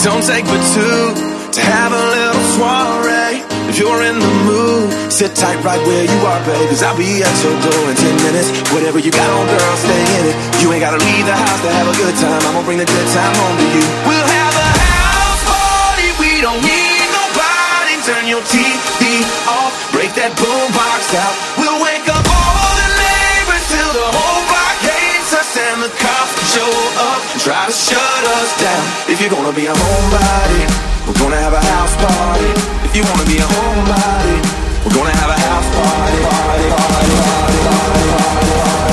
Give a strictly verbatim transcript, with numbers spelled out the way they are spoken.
Don't take but two to have a little soiree. If you're in the mood, sit tight right where you are, babe, cause I'll be at your door in ten minutes. Whatever you got on, girl, stay in it. You ain't gotta leave the house to have a good time. I'ma bring the good time home to you. We'll have a house party, we don't need nobody. Turn your T V off, break that boombox out. We'll wake up all the neighbors till the whole block hates us, and the cops show up and try to shut us down. If you're gonna be a homebody, we're gonna have a house party. If you wanna be a homebody, we're gonna have a house party, party, party, party, party, party, party.